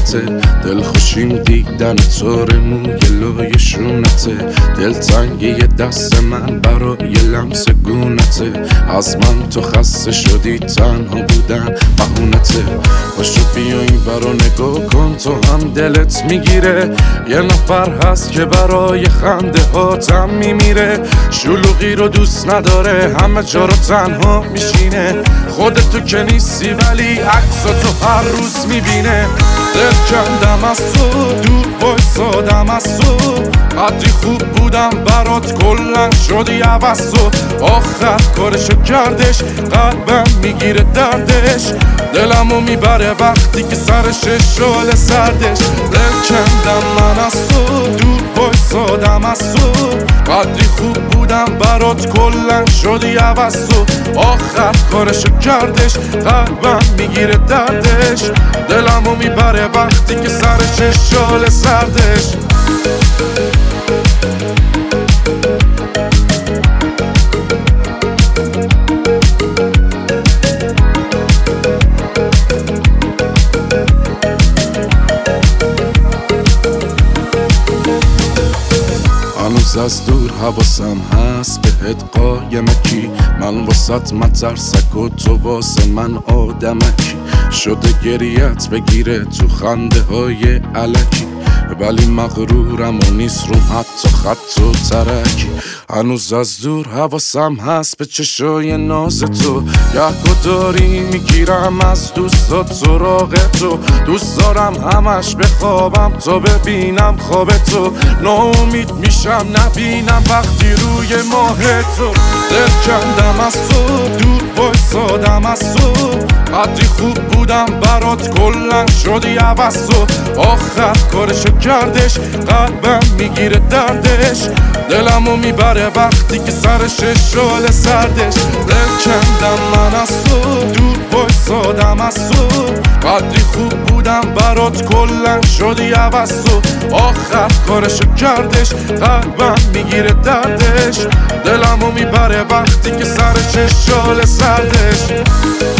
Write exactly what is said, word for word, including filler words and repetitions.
جونته، دل خوشیم دیدن تو موی لای شونته، دل تنگی دست من برای لمس گونته، از من تو خسته شدی تنها بودن بهونته. باشو بیا این برا نگاه کن تو هم دلت میگیره، یه نفر هست که برای خنده هاتم میمیره، شلوغی رو دوست نداره همه جا رو تنها میشینه، خودتو که نیستی ولی عکساتو هر روز میبینه. دل کندم از تو دور بایستادم از تو، قدری خوب بودم برات کلن شدی عوض تو، آخر کارشو کردش قلبم میگیره دردش، دلمو میبره وقتی که سرش شال سردش. دل کندم من از تو دور بایستادم از تو، قدری خوب بودم برات کلن شدی عوض تو، آخر کارشو کردش قلبم میگیره دردش، دلمو میبره وقتی که سرش شال سردش. هنوز از دور حواسم هست بهت قایمکی، من واسط مترسک و تو واسه من آدمکی، شده گریت بگیره تو خنده های علکی، ولی مغرورم و نیست روم حتی خط و ترکی. هنوز از دور حواسم هست به چشای ناز تو، یکو داری میگیرم از دوستات سراغ تو، دوست دارم همش بخوابم تا ببینم خواب تو، ناامید میشم نبینم وقتی روی ماه تو. دل کندم از تو دور بایستادم از تو، قدری خوب بودم برات کلن شدی عوض تو، آخر کارشو کردش قلبم میگیره دردش، دلمو میبره وقتی که سرش شال سردش. دل کندم من از تو دور بایستادم از تو، قدری خوب بودم برات کلن شدی عوض تو، آخر کارشو کردش قلبم میگیره دردش، دلمو میبره وقتی که سرش شال سردش.